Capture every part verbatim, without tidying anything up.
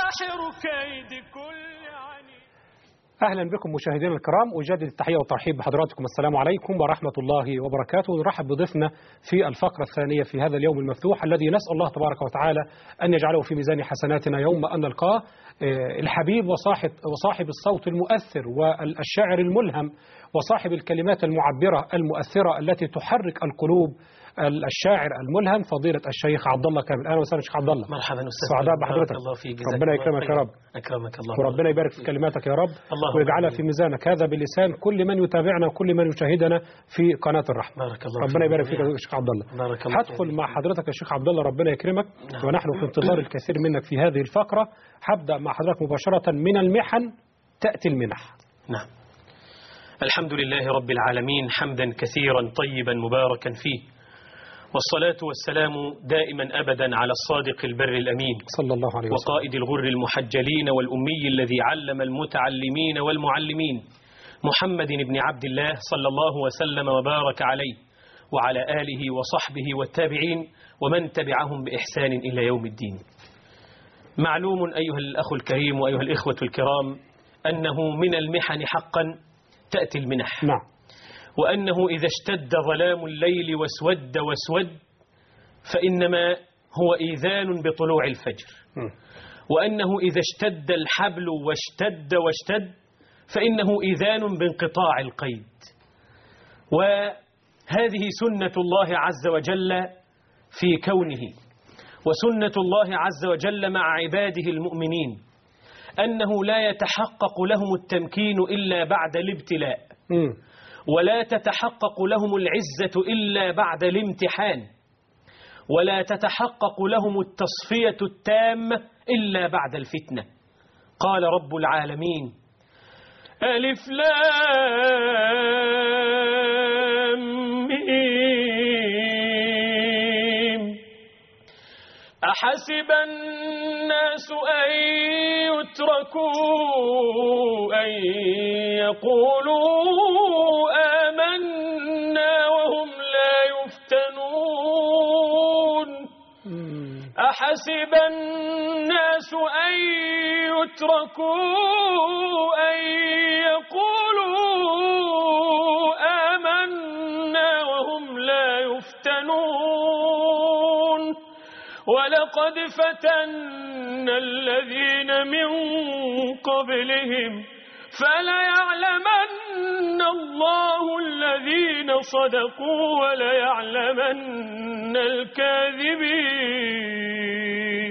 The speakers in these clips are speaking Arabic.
ساحر كيد كل عني. أهلا بكم مشاهدينا الكرام، أجدد التحية والترحيب بحضراتكم. السلام عليكم ورحمة الله وبركاته. ونرحب بضيفنا في الفقرة الثانية في هذا اليوم المفتوح الذي نسأل الله تبارك وتعالى أن يجعله في ميزان حسناتنا يوم أن نلقاه، الحبيب وصاحب وصاحب الصوت المؤثر والشاعر الملهم وصاحب الكلمات المعبرة المؤثرة التي تحرك القلوب، الشاعر الملهم فضيلة الشيخ عبد الله كامل. اهلا وسهلا شيخ عبد الله. مرحبا استاذ. سعداء بحضرتك. الله فيك. ربنا يكرمك يا رب. اكرمك الله. وربنا يبارك في كلماتك يا رب، ويجعلها في ميزانك هذا بلسان كل من يتابعنا وكل من يشاهدنا في قناة الرحمة. بارك الله. ربنا يبارك فيك يا شيخ عبد الله. بارك الله. هدخل مع حضرتك يا شيخ عبد الله، ربنا يكرمك. ونحن في انتظار الكثير منك في هذه الفقرة. هبدأ مع حضرتك مباشرة. من المحن تأتي المنح. نعم. الحمد لله رب العالمين حمدا كثيرا طيبا مباركا فيه، والصلاة والسلام دائما أبدا على الصادق البر الأمين صلى الله عليه وسلم، وقائد الغر المحجلين والأمي الذي علم المتعلمين والمعلمين، محمد بن عبد الله صلى الله وسلم وبارك عليه وعلى آله وصحبه والتابعين ومن تبعهم بإحسان إلى يوم الدين. معلوم أيها الأخ الكريم وأيها الإخوة الكرام أنه من المحن حقا تأتي المنح. نعم. وأنه إذا اشتد ظلام الليل واسود واسود فإنما هو إيذان بطلوع الفجر، وأنه إذا اشتد الحبل واشتد واشتد فإنه إيذان بانقطاع القيد. وهذه سنة الله عز وجل في كونه، وسنة الله عز وجل مع عباده المؤمنين، أنه لا يتحقق لهم التمكين إلا بعد الابتلاء، ولا تتحقق لهم العزة إلا بعد الامتحان، ولا تتحقق لهم التصفية التامة إلا بعد الفتنة. قال رب العالمين: ألف لام ميم أحسب الناس أن يتركوا أن يقولوا آمنا وهم لا يفتنون. أحسب الناس أن يتركوا أن يقولوا آمنا وهم لا يفتنون. ولقد فتنا الذين من قبلهم فليعلمن الله الذين صدقوا وليعلمن الكاذبين.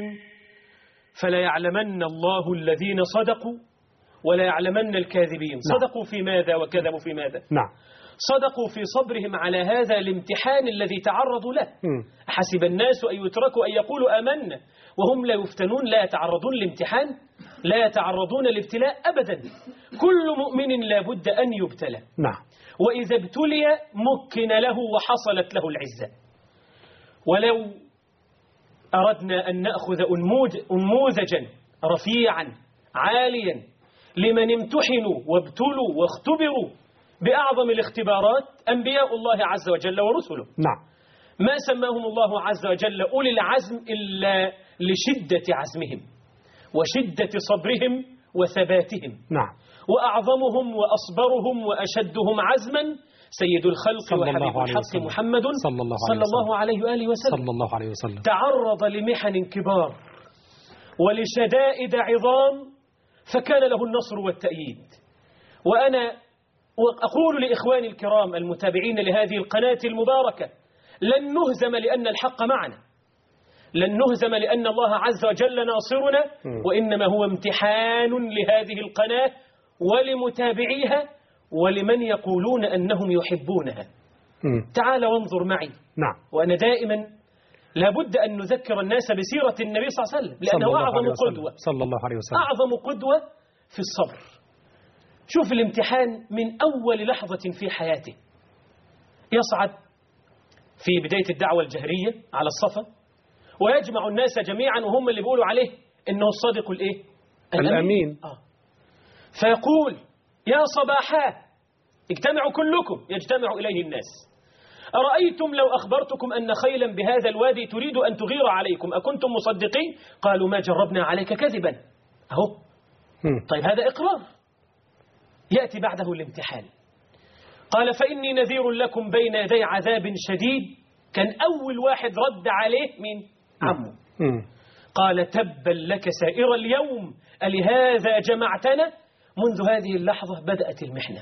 فليعلمن الله الذين صدقوا وليعلمن الكاذبين. صدقوا في ماذا وكذبوا في ماذا؟ نعم. صدقوا في صبرهم على هذا الامتحان الذي تعرضوا له. حسب الناس أن يتركوا أن يقولوا آمنا وهم لا يفتنون، لا يتعرضون للامتحان، لا يتعرضون للابتلاء أبدا. كل مؤمن لا بد أن يبتلى. نعم. وإذا ابتلي مكن له وحصلت له العزة. ولو أردنا أن نأخذ أنموذجا رفيعا عاليا لمن امتحنوا وابتلوا واختبروا بأعظم الاختبارات، أنبياء الله عز وجل ورسله. نعم. ما سماهم الله عز وجل أولي العزم إلا لشدة عزمهم وشدة صبرهم وثباتهم. نعم. وأعظمهم وأصبرهم وأشدهم عزما سيد الخلق وحبيب الحق محمد صلى الله, صلى الله عليه وآله وسلم. صلى الله عليه وسلم. تعرض لمحن كبار ولشدائد عظام فكان له النصر والتأييد. وأنا أقول لإخواني الكرام المتابعين لهذه القناة المباركة: لن نهزم لأن الحق معنا، لن نهزم لأن الله عز وجل ناصرنا، وإنما هو امتحان لهذه القناة ولمتابعيها ولمن يقولون أنهم يحبونها. تعال وانظر معي. نعم. وأنا دائما لابد أن نذكر الناس بسيرة النبي صلى الله عليه وسلم، لأنه أعظم قدوة صلى الله عليه وسلم، أعظم قدوة في الصبر. شوف الامتحان من أول لحظة في حياته. يصعد في بداية الدعوة الجهرية على الصفا ويجمع الناس جميعا وهم اللي بيقولوا عليه إنه الصادق الإيه؟ الأمين, الأمين. آه. فيقول: يا صباحا اجتمعوا كلكم، يجتمع إليه الناس. أرأيتم لو أخبرتكم أن خيلا بهذا الوادي تريد أن تغير عليكم أكنتم مصدقين؟ قالوا: ما جربنا عليك كذبا. أهو. طيب هذا إقرار. يأتي بعده الامتحان. قال فإني نذير لكم بين يدي عذاب شديد. كان أول واحد رد عليه مين؟ عمه. قال تبا لك سائر اليوم ألهذا جمعتنا. منذ هذه اللحظة بدأت المحنة،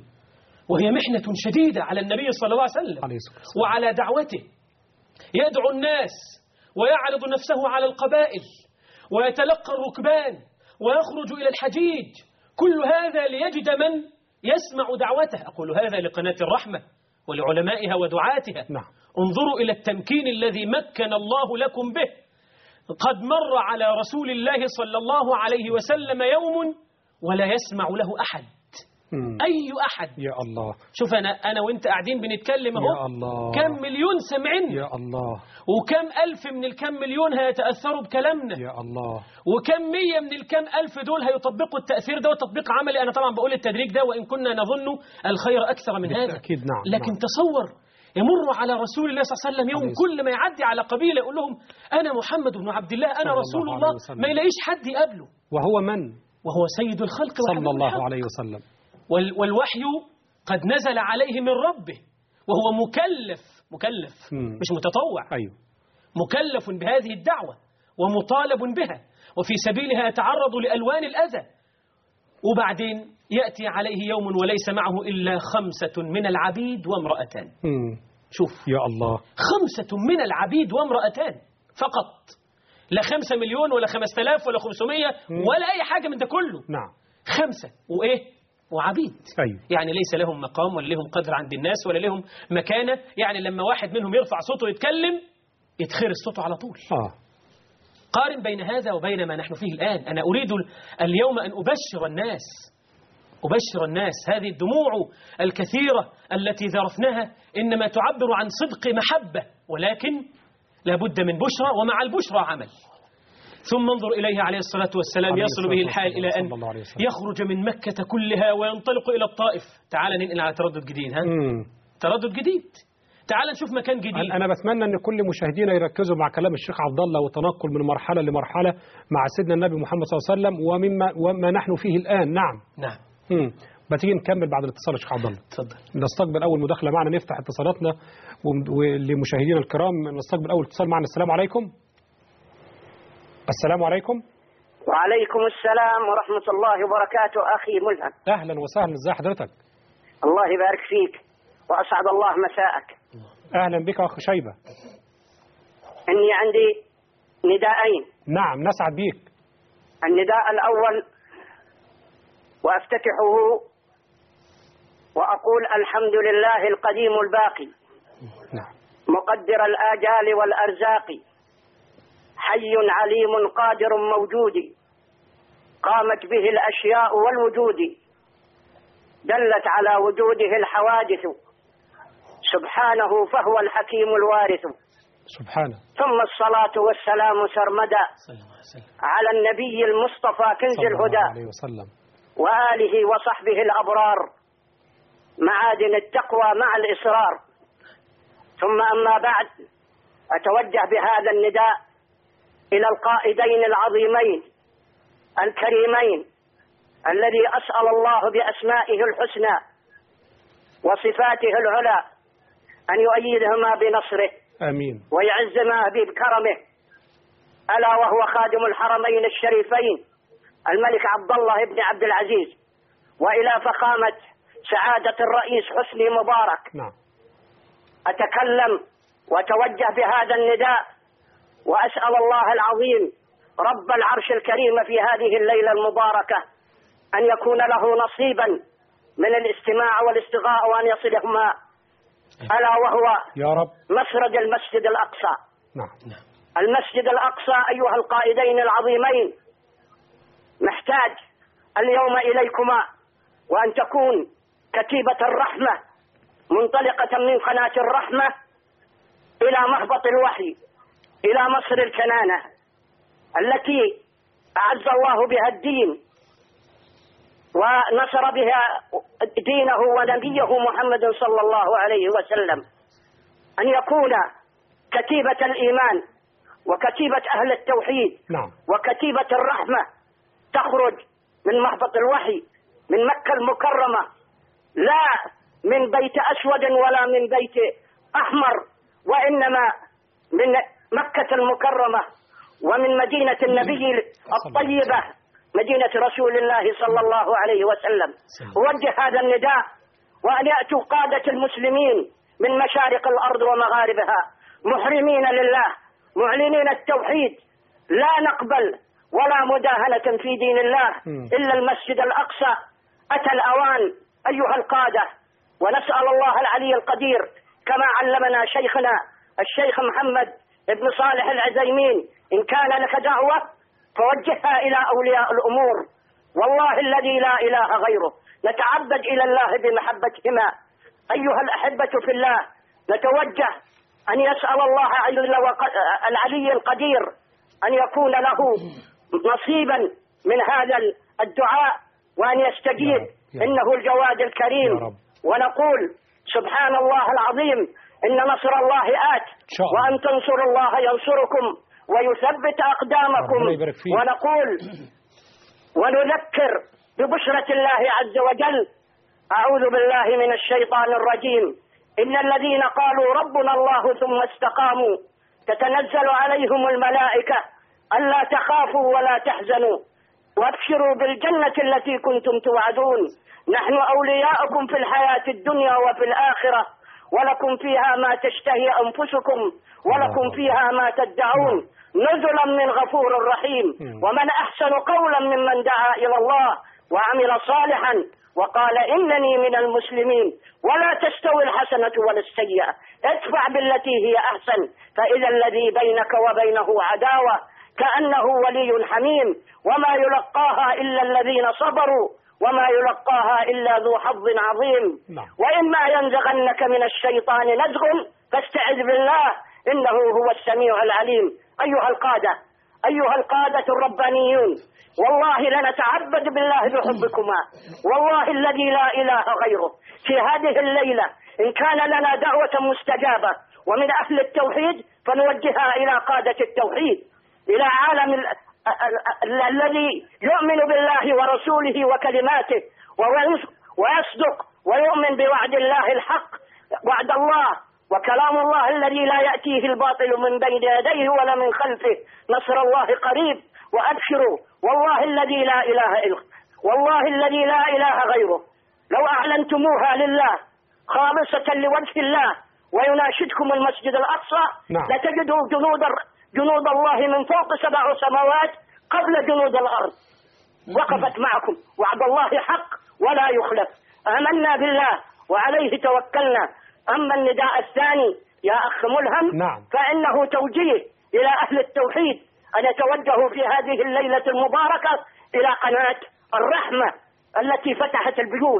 وهي محنة شديدة على النبي صلى الله عليه وسلم وعلى دعوته. يدعو الناس ويعرض نفسه على القبائل ويتلقى الركبان ويخرج إلى الحجيج، كل هذا ليجد من يسمع دعوته. أقول هذا لقناة الرحمة ولعلمائها ودعاتها. نعم. انظروا إلى التمكين الذي مكن الله لكم به. قد مر على رسول الله صلى الله عليه وسلم يوم ولا يسمع له أحد. مم. أي أحد. يا الله. شوف أنا أنا وأنت قاعدين بنتكلم أهو. يا الله. كم مليون سمعنا. يا الله. وكم ألف من الكم مليون هيتأثروا بكلامنا. يا الله. وكم مية من الكم ألف دول هيطبقوا التأثير ده وتطبيق عملي. أنا طبعا بقول التدريج ده وإن كنا نظن الخير أكثر من هذا. أكيد. نعم. لكن نعم. تصور يمر على رسول الله صلى الله عليه وسلم يوم كل ما يعدي على قبيلة يقول لهم أنا محمد بن عبد الله أنا رسول الله, الله ما يلاقيش حد يقابله. وهو من؟ وهو سيد الخلق صلى الله عليه وسلم. والوحي قد نزل عليه من ربه وهو مكلف مكلف مم. مش متطوع. أيوه. مكلف بهذه الدعوة ومطالب بها وفي سبيلها يتعرض لألوان الأذى. وبعدين يأتي عليه يوم وليس معه إلا خمسة من العبيد وامرأتان. مم. شوف يا الله. خمسة من العبيد وامرأتان فقط. لا خمسة مليون ولا خمسة آلاف ولا خمسمية ولا أي حاجة من ده كله. نعم. خمسة وإيه؟ وعبيد. أيوه. يعني ليس لهم مقام ولا لهم قدر عند الناس ولا لهم مكانة. يعني لما واحد منهم يرفع صوته يتكلم يتخرج صوته على طول. آه. قارن بين هذا وبين ما نحن فيه الآن. أنا أريد اليوم أن أبشر الناس أبشر الناس. هذه الدموع الكثيرة التي ذرفناها إنما تعبر عن صدق محبة، ولكن لابد من بشرى، ومع البشرى عمل. ثم انظر إليه عليه الصلاة والسلام يصل به الحال إلى أن يخرج من مكة كلها وينطلق إلى الطائف. تعال ننقل على تردد جديد. ها؟ مم. تردد جديد. تعال نشوف مكان جديد. أنا بتمنى أن كل مشاهدينا يركزوا مع كلام الشيخ عبد الله والتنقل من مرحلة لمرحلة مع سيدنا النبي محمد صلى الله عليه وسلم ومما وما نحن فيه الآن. نعم. نعم. امم بتيجي نكمل بعد الاتصال يا شيخ عبد الله. اتفضل. نستقبل أول مداخلة معنا، نفتح اتصالاتنا ولمشاهدينا الكرام. نستقبل أول اتصال معنا. السلام عليكم. السلام عليكم. وعليكم السلام ورحمة الله وبركاته. أخي ملهم، أهلا وسهلا. ازي حضرتك؟ الله يبارك فيك وأسعد الله مساءك. أهلا بك أخ شيبة. إني عندي نداءين. نعم نسعد بيك. النداء الأول وأفتتحه وأقول الحمد لله القديم الباقي. نعم. مقدر الآجال والأرزاق، حي عليم قادر موجود، قامت به الأشياء والوجود، دلت على وجوده الحوادث، سبحانه فهو الحكيم الوارث. سبحانه. ثم الصلاة والسلام سرمدا على النبي المصطفى كنز الهدى وآله وصحبه الأبرار، معادن التقوى مع الإصرار. ثم أما بعد، أتوجه بهذا النداء إلى القائدين العظيمين الكريمين الذي أسأل الله بأسمائه الحسنى وصفاته العلى أن يؤيدهما بنصره. آمين. ويعزهما بكرمه، ألا وهو خادم الحرمين الشريفين الملك عبد الله بن عبد العزيز، وإلى فخامة سعادة الرئيس حسني مبارك. نعم. أتكلم وأتوجه بهذا النداء وأسأل الله العظيم رب العرش الكريم في هذه الليلة المباركة أن يكون له نصيبا من الاستماع والاستغاء وأن يصلهما، ألا وهو يا رب مسرد المسجد الأقصى. نعم. المسجد الأقصى أيها القائدين العظيمين محتاج اليوم إليكما، وأن تكون كتيبة الرحمة منطلقة من قناة الرحمة إلى مهبط الوحي، إلى مصر الكنانة التي أعز الله بها الدين ونصر بها دينه ونبيه محمد صلى الله عليه وسلم، أن يكون كتيبة الإيمان وكتيبة أهل التوحيد. نعم. وكتيبة الرحمة تخرج من مهبط الوحي من مكة المكرمة، لا من بيت أسود ولا من بيت أحمر، وإنما من مكة المكرمة ومن مدينة النبي الطيبة مدينة رسول الله صلى الله عليه وسلم. أوجه هذا النداء وأن يأتوا قادة المسلمين من مشارق الأرض ومغاربها محرمين لله معلنين التوحيد، لا نقبل ولا مداهنة في دين الله إلا المسجد الأقصى. أتى الأوان أيها القادة، ونسأل الله العلي القدير كما علمنا شيخنا الشيخ محمد بن صالح العثيمين، إن كان لك دعوة فوجهها إلى أولياء الأمور، والله الذي لا إله غيره نتعبد إلى الله بمحبتهما. أيها الأحبة في الله، نتوجه أن يسأل الله العلي القدير أن يكون له نصيبا من هذا الدعاء وأن يستجيب، إنه الجواد الكريم. ونقول سبحان الله العظيم، إن نصر الله آت، وأن تنصروا الله ينصركم ويثبت أقدامكم. ونقول ونذكر ببشرة الله عز وجل، أعوذ بالله من الشيطان الرجيم، إن الذين قالوا ربنا الله ثم استقاموا تتنزل عليهم الملائكة ألا تخافوا ولا تحزنوا وابشروا بالجنة التي كنتم توعدون، نحن أولياؤكم في الحياة الدنيا وفي الآخرة، ولكم فيها ما تشتهي أنفسكم ولكم فيها ما تدعون، نزلا من غفور رحيم. ومن أحسن قولا ممن دعا إلى الله وعمل صالحا وقال إنني من المسلمين. ولا تستوي الحسنة ولا السيئة، ادفع بالتي هي أحسن، فإذا الذي بينك وبينه عداوة كأنه ولي حميم، وما يلقاها إلا الذين صبروا وما يلقاها إلا ذو حظ عظيم. وإما ينزغنك من الشيطان نزغ فاستعذ بالله إنه هو السميع العليم. أيها القادة أيها القادة الربانيون، والله لنتعبد بالله بحبكما، والله الذي لا إله غيره. في هذه الليلة إن كان لنا دعوة مستجابة ومن أهل التوحيد فنوجهها إلى قادة التوحيد، إلى عالم الذي يؤمن بالله ورسوله وكلماته ويصدق ويؤمن بوعد الله الحق، وعد الله وكلام الله الذي لا يأتيه الباطل من بين يديه ولا من خلفه، نصر الله قريب. وأبشروا والله الذي لا إله إلا والله الذي لا إله غيره، لو أعلنتموها لله خالصة لوجه الله ويناشدكم المسجد الأقصى نعم. لتجدوا جنود جنود الله من فوق سبع سماوات قبل جنود الأرض وقفت معكم، وعد الله حق ولا يخلف. آمنا بالله وعليه توكلنا. أما النداء الثاني يا أخ ملهم نعم. فإنه توجيه إلى أهل التوحيد أن يتوجهوا في هذه الليلة المباركة إلى قناة الرحمة التي فتحت البيوت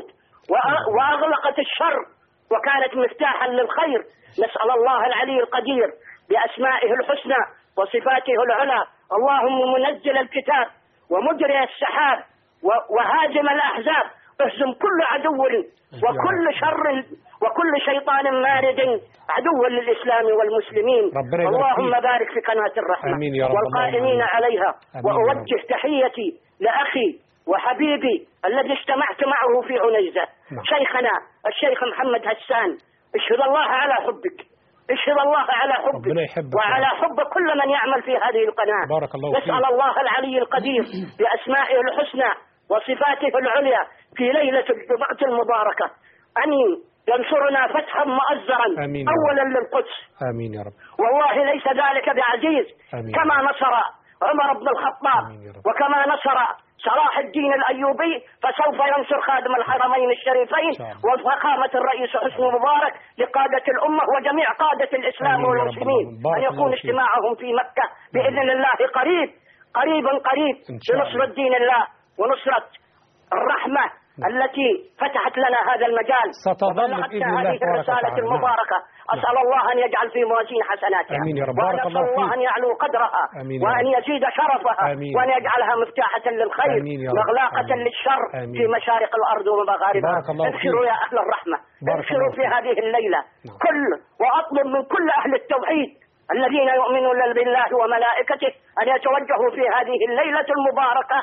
وأغلقت الشر وكانت مفتاحا للخير. نسأل الله العلي القدير بأسمائه الحسنى وصفاته العلى، اللهم منزل الكتاب ومجري السحاب وهازم الأحزاب، اهزم كل عدو وكل شر وكل شيطان مارد عدو للإسلام والمسلمين. اللهم بارك في قناة الرحمة والقائمين عليها. وأوجه تحيتي لأخي وحبيبي الذي اجتمعت معه في عنيزة شيخنا الشيخ محمد هسان. اشهد الله على حبك، اشهد الله على حبك وعلى حب كل من يعمل في هذه القناة. بارك الله نسأل الله العلي القدير بأسمائه الحسنى وصفاته العليا في ليلة الجمعة المباركة أن ينصرنا فتحا مؤزرا أولا للقدس. آمين يا رب. والله ليس ذلك بعزيز. آمين. كما نصر عمر بن الخطاب وكما نصر صلاح الدين الأيوبي فسوف ينصر خادم الحرمين الشريفين وفخامة الرئيس حسني مبارك لقادة الأمة وجميع قادة الإسلام والمسلمين أن يكون اجتماعهم في مكة بإذن الله قريب قريبا قريب لنصر الدين الله ونصرة الرحمة التي فتحت لنا هذا المجال. ستظل بإذن الله هذه الرسالة المباركة. أسأل الله أن يجعل في موازين حسناتها. آمين يا رب. بارك الله فيك. وأن أن يعلو قدرها وأن يزيد شرفها وأن يجعلها مفتاحة للخير مغلاقة للشر آمين. في مشارق الأرض ومغاربها. ابشروا يا أهل الرحمة، ابشروا في هذه الليلة. نعم. كل وأطلب من كل أهل التوحيد الذين يؤمنون بالله وملائكته أن يتوجهوا في هذه الليلة المباركة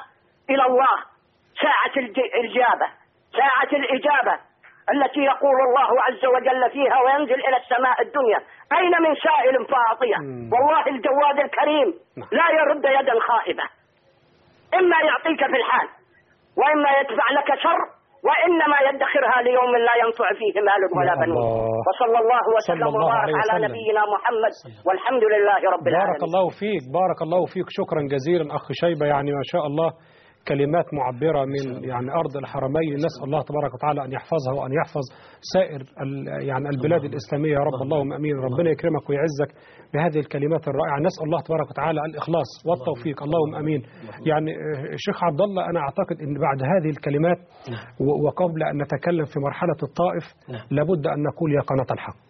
إلى الله، ساعة الإجابة، ساعة الإجابة التي يقول الله عز وجل فيها وينزل إلى السماء الدنيا: أين من سائل فأعطيه. والله الجواد الكريم لا يرد يدا خائبة، إما يعطيك في الحال وإما يدفع لك شر، وإنما يدخرها ليوم لا ينفع فيه مال ولا بنون. وصلى الله وسلم وبارك على نبينا محمد، والحمد لله رب العالمين. بارك الله فيك، بارك الله فيك، شكرا جزيلا أخ شيبة. يعني ما شاء الله كلمات معبرة من يعني أرض الحرمين، نسأل الله تبارك وتعالى أن يحفظها وأن يحفظ سائر يعني البلاد الإسلامية يا رب. اللهم أمين. ربنا يكرمك ويعزك بهذه الكلمات الرائعة. نسأل الله تبارك وتعالى الإخلاص والتوفيق. اللهم أمين. يعني شيخ عبد الله، أنا أعتقد أن بعد هذه الكلمات وقبل أن نتكلم في مرحلة الطائف لابد أن نقول يا قناة الحق.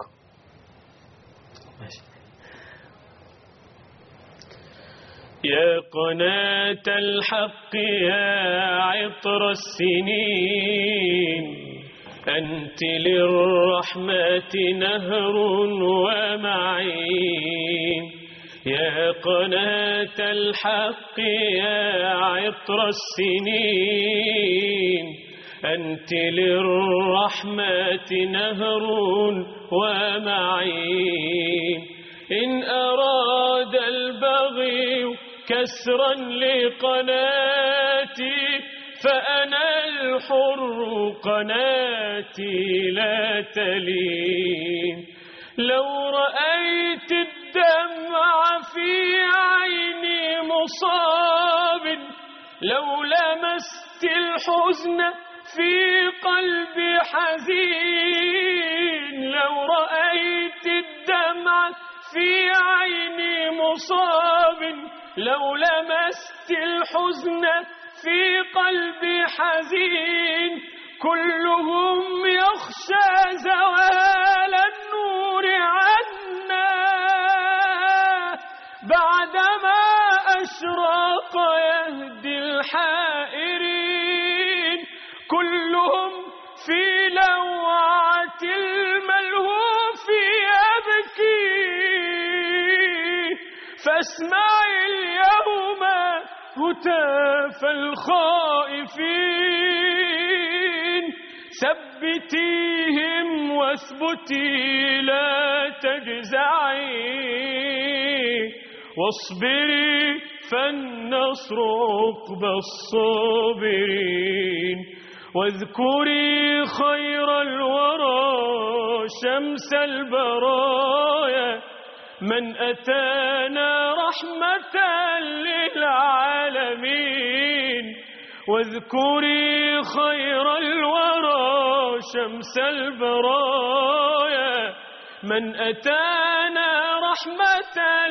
يا قناة الحق يا عطر السنين، أنت للرحمة نهر ومعين. يا قناة الحق يا عطر السنين، أنت للرحمة نهر ومعين. إن أراد البغي كسرا لقناتي فأنا الحر قناتي لا تلين. لو رأيت الدمع في عيني مصاب، لو لمست الحزن في قلبي حزين، لو رأيت الدمع في عيني مصاب، لو لمست الحزن في قلبي حزين. كلهم يخشى زوال النور عنا بعدما أشرق يهدي الحائرين. كلهم في لوعة الملهوف يبكي، فاسمع اليوم هتاف الخائفين. ثبتيهم واثبتي لا تجزعي، واصبري فالنصر عقبى الصابرين. واذكري خير الورى شمس البرايا، من أتانا رحمة للعالمين. واذكري خير الورى شمس البرايا، من أتانا رحمة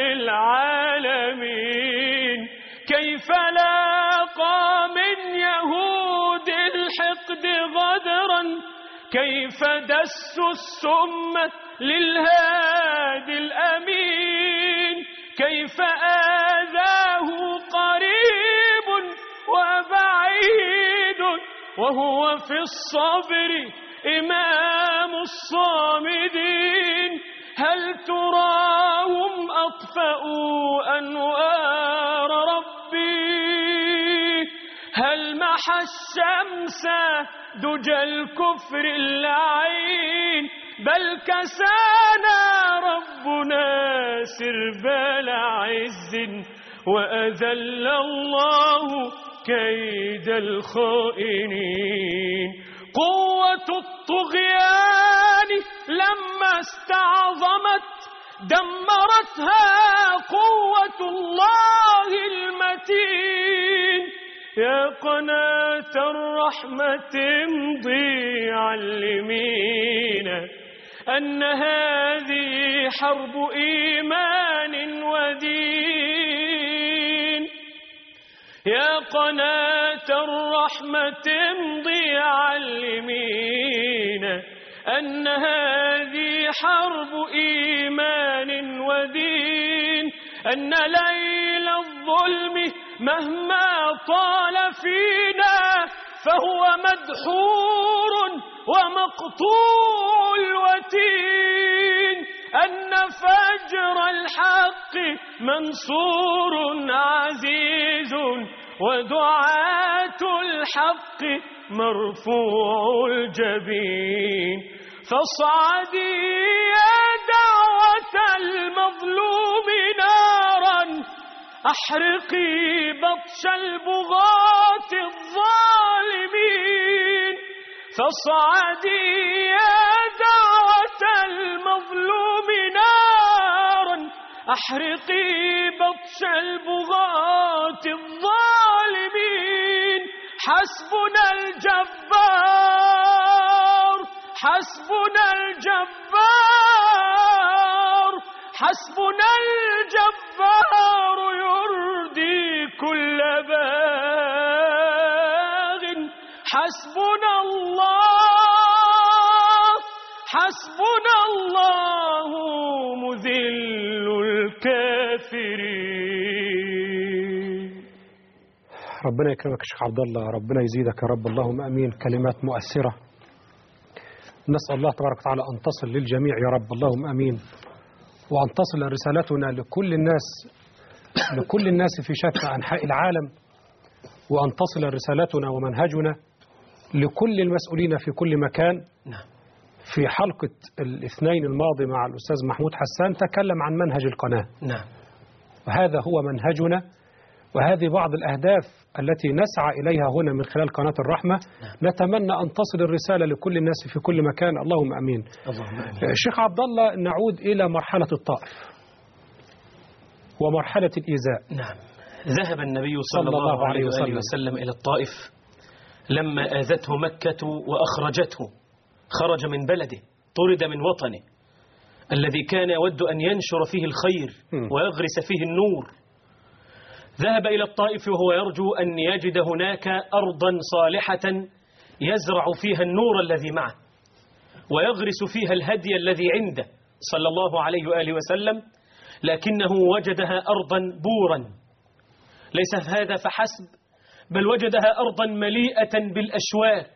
للعالمين. كيف لاقى من يهود الحقد غدرا، كيف دسوا السم للهادي الأمين. كيف آذاه قريب وبعيد، وهو في الصبر إمام الصامدين. هل تراهم أطفأوا أنوار ربي، هل محى الشمس دجى الكفر اللعين. بل كسانا ربنا سربال عز، وأذل الله كيد الخائنين. قوة الطغيان لما استعظمت دمرتها قوة الله المتين. يا قناة الرحمة امضي علمينا أن هذه حرب إيمان ودين. يا قناة الرحمة امضي علمينا أن هذه حرب إيمان ودين. أن ليل الظلم مهما طال فينا فهو مدحور ومقطوع الوتين. أن فجر الحق منصور عزيز، ودعاة الحق مرفوع الجبين. فاصعدي يا دعوة المظلوم نارا، أحرقي بطش البغاة الظالمين. فاصعدي يا دعوة المظلوم نارا، أحرقي بطش البغاة الظالمين. حسبنا الجبار، حسبنا الجبار، حسبنا الجبار يردي كل باغ. حسبنا الله، حسبنا الله مذل الكافرين. ربنا يكرمك يا شيخ عبد الله، ربنا يزيدك يا رب، اللهم امين. كلمات مؤثرة، نسأل الله تبارك وتعالى أن تصل للجميع يا رب، اللهم امين، وأن تصل رسالتنا لكل الناس، لكل الناس في شتى أنحاء العالم، وأن تصل رسالتنا ومنهجنا لكل المسؤولين في كل مكان. في حلقة الاثنين الماضي مع الأستاذ محمود حسان تكلم عن منهج القناة. نعم. وهذا هو منهجنا، وهذه بعض الأهداف التي نسعى إليها هنا من خلال قناة الرحمة. نعم. نتمنى أن تصل الرسالة لكل الناس في كل مكان، اللهم أمين. اللهم أمين. الشيخ عبد الله، نعود إلى مرحلة الطائف ومرحلة الإيذاء. نعم. ذهب النبي صلى الله عليه وسلم, وسلم إلى الطائف لما آذته مكة وأخرجته، خرج من بلده، طرد من وطنه الذي كان يود أن ينشر فيه الخير ويغرس فيه النور. ذهب إلى الطائف وهو يرجو أن يجد هناك أرضا صالحة يزرع فيها النور الذي معه ويغرس فيها الهدي الذي عنده صلى الله عليه وآله وسلم، لكنه وجدها أرضا بورا. ليس هذا فحسب، بل وجدها أرضا مليئة بالأشواك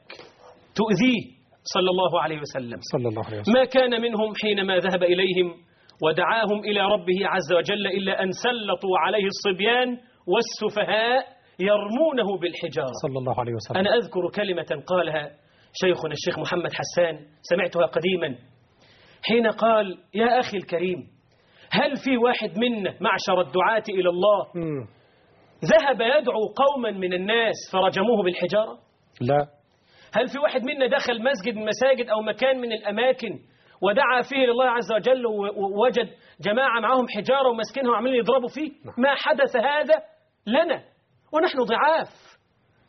تؤذيه صلى الله عليه وسلم. صلى الله عليه وسلم. ما كان منهم حينما ذهب إليهم ودعاهم إلى ربه عز وجل إلا أن سلطوا عليه الصبيان والسفهاء يرمونه بالحجارة صلى الله عليه وسلم. أنا أذكر كلمة قالها شيخنا الشيخ محمد حسان، سمعتها قديما، حين قال: يا أخي الكريم، هل في واحد منا معشر الدعاة إلى الله م. ذهب يدعو قوما من الناس فرجموه بالحجارة؟ لا. هل في واحد منا دخل مسجد من المساجد أو مكان من الأماكن ودعا فيه لله عز وجل ووجد جماعة معهم حجارة ومسكنها وعملين يضربوا فيه؟ ما حدث هذا لنا، ونحن ضعاف،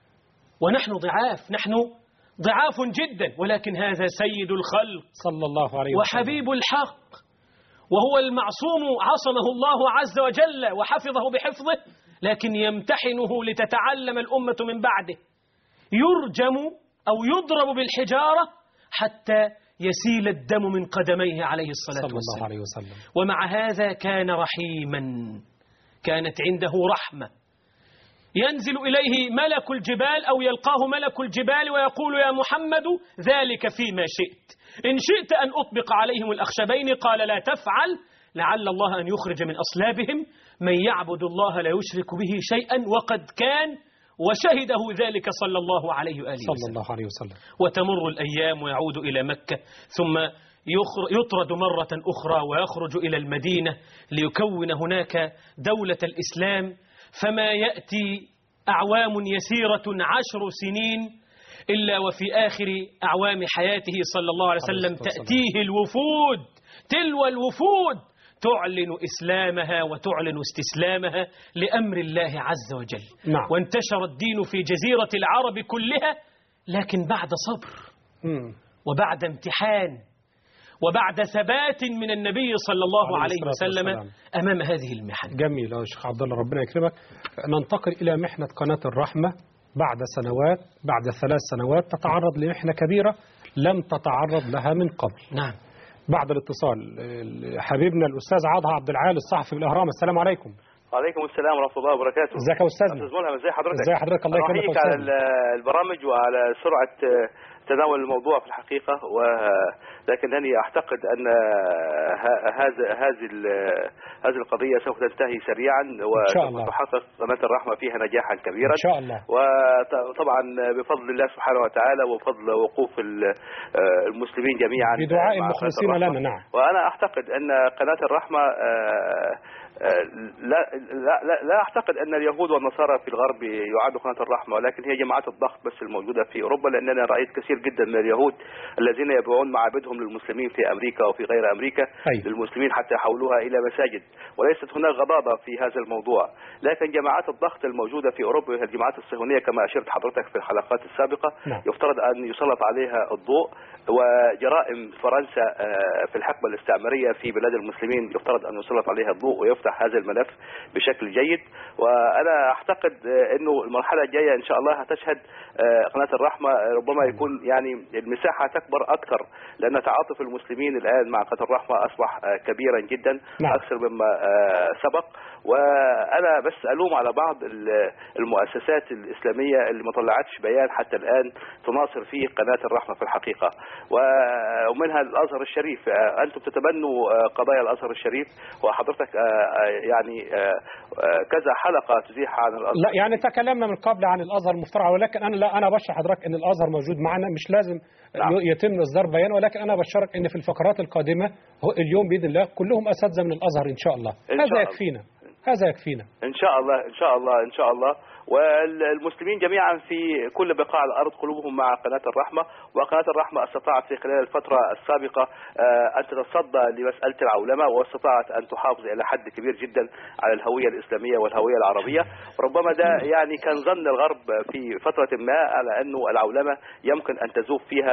ونحن ضعاف، نحن ضعاف جدا، ولكن هذا سيد الخلق صلى الله عليه وسلم وحبيب الحق، وهو المعصوم عصمه الله عز وجل وحفظه بحفظه، لكن يمتحنه لتتعلم الأمة من بعده. يرجم أو يضرب بالحجارة حتى يسيل الدم من قدميه عليه الصلاة صلى والسلام. الله عليه وسلم. ومع هذا كان رحيما، كانت عنده رحمة. ينزل إليه ملك الجبال أو يلقاه ملك الجبال ويقول: يا محمد ذلك فيما شئت، إن شئت أن أطبق عليهم الأخشبين قال لا تفعل، لعل الله أن يخرج من أصلابهم من يعبد الله لا يشرك به شيئا، وقد كان وشهده ذلك صلى الله عليه وآله وسلم. صلى الله عليه وسلم. وتمر الأيام ويعود إلى مكة، ثم يطرد مرة أخرى ويخرج إلى المدينة ليكون هناك دولة الإسلام. فما يأتي أعوام يسيرة عشر سنين إلا وفي آخر أعوام حياته صلى الله عليه وسلم تأتيه الوفود، تلو الوفود تعلن إسلامها وتعلن استسلامها لأمر الله عز وجل. نعم. وانتشر الدين في جزيرة العرب كلها، لكن بعد صبر م. وبعد امتحان وبعد ثبات من النبي صلى الله عليه وسلم والسلام أمام هذه المحن. جميل يا شيخ عبد الله، ربنا يكرمك. ننتقل إلى محنة قناة الرحمة بعد سنوات، بعد ثلاث سنوات تتعرض لمحنة كبيرة لم تتعرض لها من قبل. نعم. بعد الاتصال حبيبنا الأستاذ عاضها عبد العال الصحفي بالأهرام، السلام عليكم. وعليكم السلام ورحمة الله وبركاته. ازيك يا استاذنا؟ استاذ ملهم، ازي حضرتك؟ ازي حضرتك؟ الله يكرمك. أحييك على البرامج وعلى سرعة تناول الموضوع في الحقيقة، ولكنني أعتقد أن هذا هذه هذه القضية سوف تنتهي سريعا وسوف تحقق قناة الرحمة فيها نجاحا كبيرا إن شاء الله. وطبعا بفضل الله سبحانه وتعالى وبفضل وقوف المسلمين جميعا بدعاء المخلصين لنا. نعم. وأنا أعتقد أن قناة الرحمة لا لا لا لا اعتقد ان اليهود والنصارى في الغرب يعادوا قناه الرحمه، ولكن هي جماعات الضغط بس الموجوده في اوروبا، لان انا رايت كثير جدا من اليهود الذين يبيعون معابدهم للمسلمين في امريكا وفي غير امريكا أي. للمسلمين حتى يحولوها الى مساجد، وليست هناك غضاضه في هذا الموضوع. لكن جماعات الضغط الموجوده في اوروبا وهي الجماعات الصهيونيه كما اشرت حضرتك في الحلقات السابقه نعم. يفترض ان يسلط عليها الضوء، وجرائم فرنسا في الحقبه الاستعماريه في بلاد المسلمين يفترض ان يسلط عليها الضوء ويفتح هذا الملف بشكل جيد. وانا اعتقد انه المرحله الجايه ان شاء الله هتشهد قناه الرحمه ربما يكون يعني المساحه تكبر اكثر، لان تعاطف المسلمين الان مع قناه الرحمه اصبح كبيرا جدا نعم. اكثر مما سبق. وانا بس الوم على بعض المؤسسات الاسلاميه اللي ما طلعتش بيان حتى الان تناصر فيه قناه الرحمه في الحقيقه، ومنها الازهر الشريف. انتم تتبنوا قضايا الازهر الشريف، وحضرتك يعني كذا حلقه تزيح عن الازهر. لا يعني تكلمنا من قبل عن الازهر المفترع، ولكن انا لا انا بشرح حضرتك ان الازهر موجود معنا، مش لازم نعم. يتم اصدار بيان، ولكن انا بشرك ان في الفقرات القادمه اليوم باذن الله كلهم اساتذه من الازهر ان شاء الله. إن هذا شاء يكفينا الله. هذا يكفينا ان شاء الله ان شاء الله ان شاء الله. والمسلمين جميعا في كل بقاع الارض قلوبهم مع قناه الرحمه، وقناه الرحمه استطاعت في خلال الفتره السابقه ان تتصدى لمساله العولمه، واستطاعت ان تحافظ الى حد كبير جدا على الهويه الاسلاميه والهويه العربيه. ربما ده يعني كان ظن الغرب في فتره ما على انه العولمه يمكن ان تذوب فيها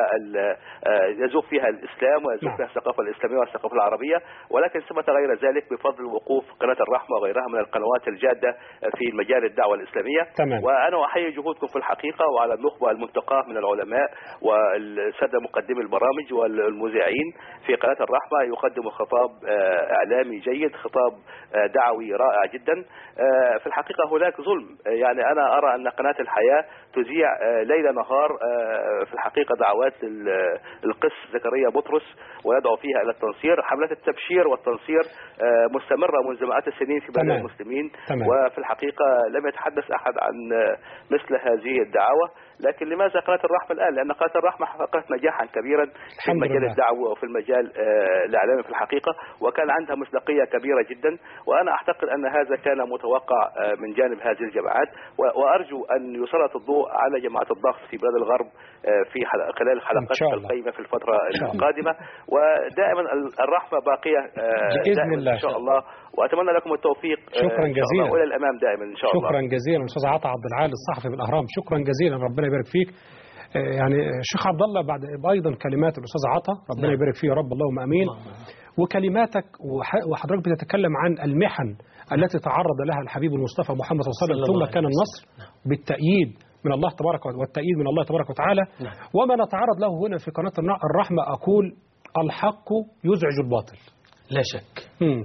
يذوب فيها الاسلام ويذوب فيها الثقافه الاسلاميه والثقافه العربيه، ولكن ثبت غير ذلك بفضل وقوف قناه الرحمه وغيرها من القنوات الجاده في مجال الدعوه الاسلاميه. تمام. وانا احيي جهودكم في الحقيقه وعلى النخبه المنتقاه من العلماء والساده مقدمي البرامج والمذيعين في قناه الرحمه، يقدموا خطاب اعلامي جيد، خطاب دعوي رائع جدا. في الحقيقه هناك ظلم، يعني انا ارى ان قناه الحياه تذيع ليل نهار في الحقيقه دعوات القس زكريا بطرس ويدعو فيها الى التنصير. حملات التبشير والتنصير مستمره منذ مئات السنين في بلاد المسلمين. تمام. وفي الحقيقه لم يتحدث احد عن مثل هذه الدعوة، لكن لماذا قناة الرحمة الآن؟ لأن قناة الرحمة حققت نجاحا كبيرا في المجال الدعوي وفي المجال الإعلامي في الحقيقة، وكان عندها مصداقية كبيرة جدا، وأنا أعتقد أن هذا كان متوقع من جانب هذه الجماعات، وأرجو أن يسلط الضوء على جماعات الضغط في بلاد الغرب في خلال الحلقات القادمة في الفترة القادمة. ودائما الرحمة باقية بإذن الله إن شاء الله، وأتمنى لكم التوفيق شكرا جزيلا وإلى الأمام دائما إن شاء الله. شكرا جزيلا أستاذ عطا عبد العال الصحفي بالأهرام، شكرا جزيلا، ربنا يبارك فيك. يعني شيخ عبد الله بعد أيضا كلمات الأستاذ عطا ربنا يبارك فيه يا رب، اللهم أمين. وكلماتك وحضرتك بتتكلم عن المحن التي تعرض لها الحبيب المصطفى محمد صلى الله عليه وسلم، ثم كان النصر بالتأييد من الله تبارك والتأييد من الله تبارك وتعالى. وما نتعرض له هنا في قناة الرحمة أقول الحق يزعج الباطل لا شك. م.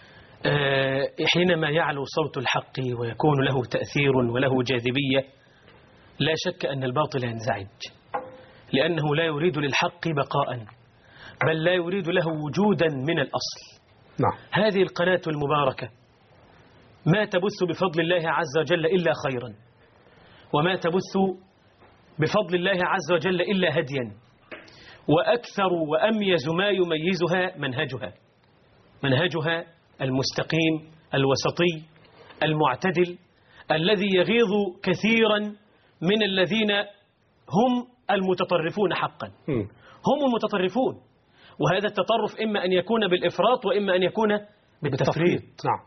حينما يعلو صوت الحق ويكون له تأثير وله جاذبية لا شك أن الباطل ينزعج، لأنه لا يريد للحق بقاء، بل لا يريد له وجودا من الأصل. نعم. هذه القناة المباركة ما تبث بفضل الله عز وجل إلا خيرا، وما تبث بفضل الله عز وجل إلا هديا، وأكثر وأميز ما يميزها منهجها منهجها المستقيم الوسطي المعتدل، الذي يغيظ كثيرا من الذين هم المتطرفون حقا. م. هم المتطرفون، وهذا التطرف إما أن يكون بالإفراط وإما أن يكون بالتفريط. نعم.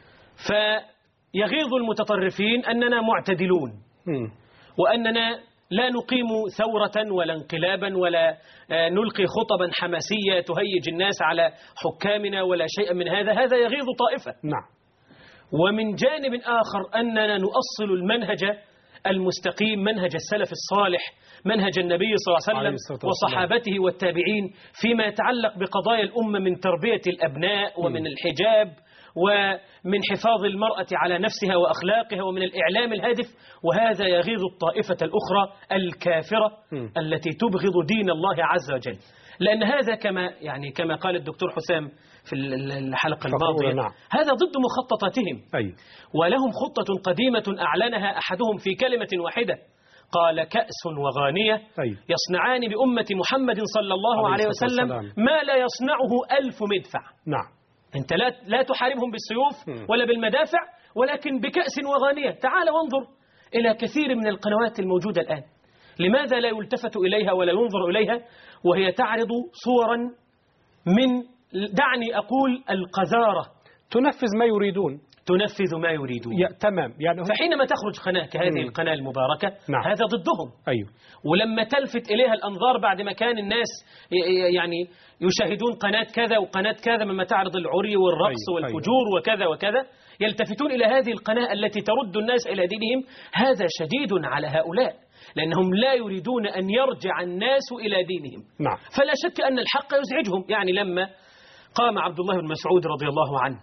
فيغيظ المتطرفين أننا معتدلون، م. وأننا لا نقيم ثورة ولا انقلابا ولا نلقي خطبا حماسية تهيج الناس على حكامنا ولا شيء من هذا. هذا يغيظ طائفة. نعم. ومن جانب آخر أننا نؤصل المنهج المستقيم، منهج السلف الصالح، منهج النبي صلى الله عليه وسلم وصحابته والتابعين فيما يتعلق بقضايا الأمة من تربية الأبناء ومن الحجاب ومن حفاظ المرأة على نفسها وأخلاقها ومن الإعلام الهادف، وهذا يغيظ الطائفة الأخرى الكافرة م. التي تبغض دين الله عز وجل. لأن هذا كما يعني كما قال الدكتور حسام في الحلقة الماضية، نعم. هذا ضد مخططاتهم. أي. ولهم خطة قديمة أعلنها أحدهم في كلمة واحدة، قال كأس وغانية أي. يصنعان بأمة محمد صلى الله عليه وسلم ما لا يصنعه ألف مدفع. نعم. أنت لا, لا تحاربهم بالسيوف م. ولا بالمدافع، ولكن بكأس وغانية. تعال وانظر إلى كثير من القنوات الموجودة الآن، لماذا لا يلتفت إليها ولا ينظر إليها وهي تعرض صورا من، دعني أقول، القذارة، تنفذ ما يريدون تنفذ ما يريدون. يا تمام. يعني فحينما تخرج قناة كهذه مم. القناة المباركة، نعم. هذا ضدهم. أيوه. ولما تلفت إليها الأنظار بعد ما كان الناس يعني يشاهدون قناة كذا وقناة كذا مما تعرض العري والرقص أيوه. والفجور أيوه. وكذا وكذا، يلتفتون إلى هذه القناة التي ترد الناس إلى دينهم. هذا شديد على هؤلاء، لأنهم لا يريدون أن يرجع الناس إلى دينهم. نعم. فلا شك أن الحق يزعجهم. يعني لما قام عبد الله بن مسعود رضي الله عنه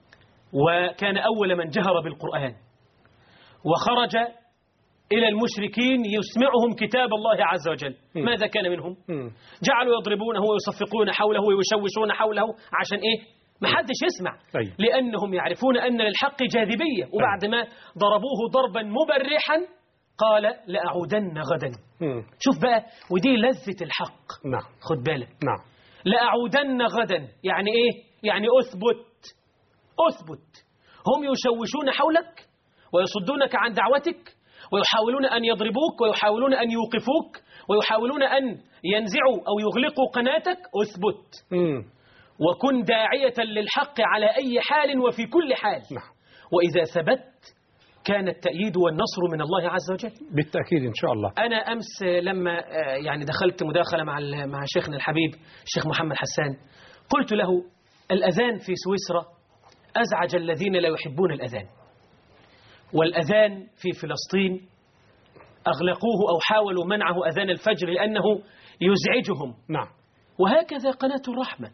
وكان أول من جهر بالقرآن وخرج إلى المشركين يسمعهم كتاب الله عز وجل، م. ماذا كان منهم؟ م. جعلوا يضربونه ويصفقون حوله ويشوشون حوله. عشان إيه؟ ما حدش يسمع. أي. لأنهم يعرفون أن للحق جاذبية. وبعد ما ضربوه ضربا مبرحا قال لأعودن غدا. م. شوف بقى، ودي لذة الحق. نعم. خد بالك. نعم. لأعودن غدا يعني إيه؟ يعني أثبت أثبت. هم يشوشون حولك ويصدونك عن دعوتك ويحاولون أن يضربوك ويحاولون أن يوقفوك ويحاولون أن ينزعوا أو يغلقوا قناتك. أثبت م. وكن داعية للحق على أي حال وفي كل حال. نعم. وإذا ثبت كان التأييد والنصر من الله عز وجل. بالتأكيد إن شاء الله. أنا أمس لما يعني دخلت مداخلة مع مع شيخنا الحبيب الشيخ محمد حسان، قلت له الأذان في سويسرا أزعج الذين لا يحبون الأذان، والأذان في فلسطين أغلقوه أو حاولوا منعه أذان الفجر لأنه يزعجهم. نعم. وهكذا قناة الرحمة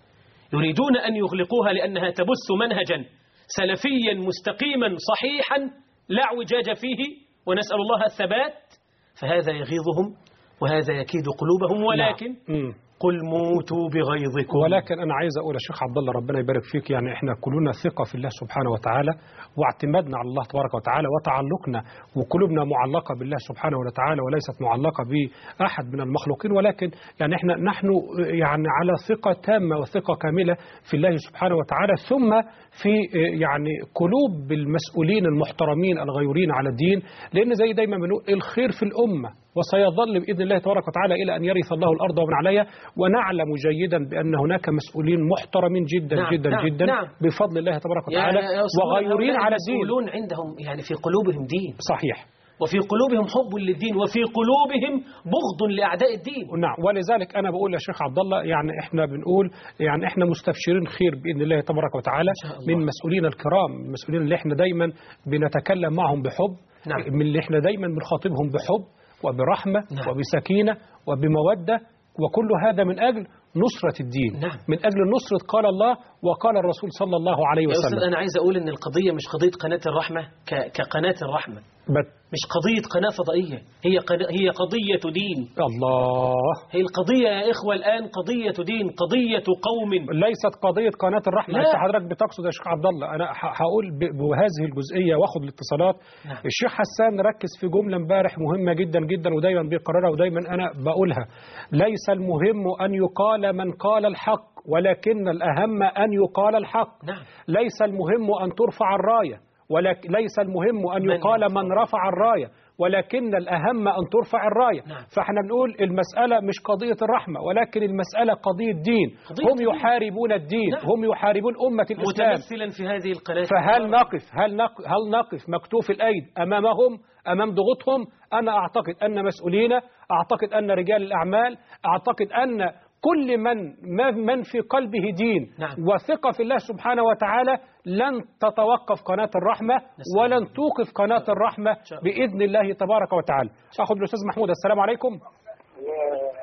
يريدون أن يغلقوها لأنها تبث منهجا سلفيا مستقيما صحيحا لا اعوجاج فيه، ونسأل الله الثبات. فهذا يغيظهم وهذا يكيد قلوبهم. ولكن نعم. قل موتوا بغيظكم. ولكن أنا عايز أقول يا شيخ عبد الله ربنا يبارك فيك، يعني إحنا كلنا ثقة في الله سبحانه وتعالى واعتمادنا على الله تبارك وتعالى وتعلقنا وقلوبنا معلقة بالله سبحانه وتعالى وليست معلقة بأحد من المخلوقين، ولكن يعني إحنا نحن يعني على ثقة تامة وثقة كاملة في الله سبحانه وتعالى، ثم في يعني قلوب المسؤولين المحترمين الغيورين على الدين، لأن زي دايما بنقول الخير في الأمة وسيظل بإذن الله تبارك وتعالى إلى أن يرث الله الأرض ومن عليها. ونعلم جيدا بأن هناك مسؤولين محترمين جدا نعم جدا نعم جدا نعم بفضل الله تبارك وتعالى وغيورين على الدين. مسؤولون عندهم يعني في قلوبهم دين. صحيح. وفي قلوبهم حب للدين وفي قلوبهم بغض لأعداء الدين. نعم. ولذلك أنا بقول يا شيخ عبد الله يعني إحنا بنقول يعني إحنا مستبشرين خير بإذن الله تبارك وتعالى من مسؤولين الكرام، المسؤولين اللي إحنا دايما بنتكلم معهم بحب. نعم. من اللي إحنا دايما بنخاطبهم بحب وبرحمة. نعم. وبسكينة وبمودة، وكل هذا من أجل نصرة الدين. نعم. من أجل نصرة قال الله وقال الرسول صلى الله عليه وسلم. يا أستاذ أنا عايز أقول إن القضية مش قضية قناة الرحمة كقناة الرحمة، مش قضية قناة فضائية، هي هي قضية دين. الله. هي القضية يا إخوة الآن قضية دين، قضية قوم، ليست قضية قناة الرحمة. أنت حضرتك بتقصد يا شيخ عبد الله، أنا هقول بهذه الجزئية واخد الاتصالات. نعم. الشيخ حسان ركز في جملة امبارح مهمة جدا جدا ودايما بيقررها ودايما أنا بقولها، ليس المهم أن يقال من قال الحق ولكن الأهم أن يقال الحق. نعم. ليس المهم أن ترفع الراية، ولكن ليس المهم أن يقال من رفع الراية، ولكن الأهم أن ترفع الراية. نعم. فاحنا بنقول المسألة مش قضية الرحمة، ولكن المسألة قضية دين. قضية هم دين. يحاربون الدين. نعم. هم يحاربون أمة الإسلام متمثلا في هذه القناة. فهل نقف هل نقف هل نقف مكتوف الأيد أمامهم أمام ضغوطهم؟ أنا أعتقد أن مسؤولين، أعتقد أن رجال الأعمال، أعتقد أن كل من من في قلبه دين. نعم. وثقة في الله سبحانه وتعالى لن تتوقف قناة الرحمة ولن توقف قناة الرحمة بإذن الله تبارك وتعالى. أخذ الأستاذ محمود. السلام عليكم.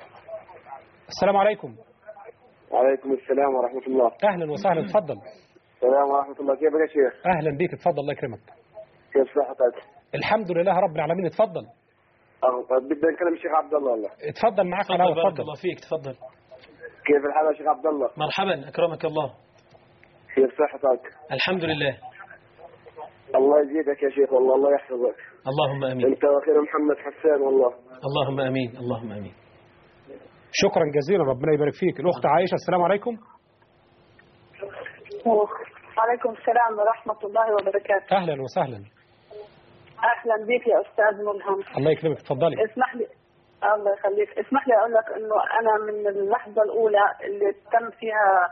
السلام عليكم. وعليكم السلام ورحمة الله. أهلا وسهلا. تفضل. السلام ورحمة الله، كيفك يا شيخ؟ اهلا بيك، اتفضل الله يكرمك. كيف صحتك؟ الحمد لله رب العالمين، اتفضل. أه بدي أكلم الشيخ عبد الله والله. اتفضل معاك على تفضل الهواء، بارك اتفضل. الله فيك، تفضل. كيف الحال يا شيخ عبد الله؟ مرحبا، أكرمك الله. كيف صحتك؟ الحمد لله. الله يزيدك يا شيخ والله، الله يحفظك. اللهم أمين. أنت وأخيرا محمد حسان والله. اللهم أمين، اللهم أمين. شكرا جزيلا، ربنا يبارك فيك. الأخت عائشة، السلام عليكم. وعليكم السلام ورحمة الله وبركاته. أهلا وسهلا. أهلا بك يا أستاذ ملهم. الله يكرمك، اتفضلي. اسمح لي، الله يخليك، اسمح لي أقول لك إنه أنا من اللحظة الأولى اللي تم فيها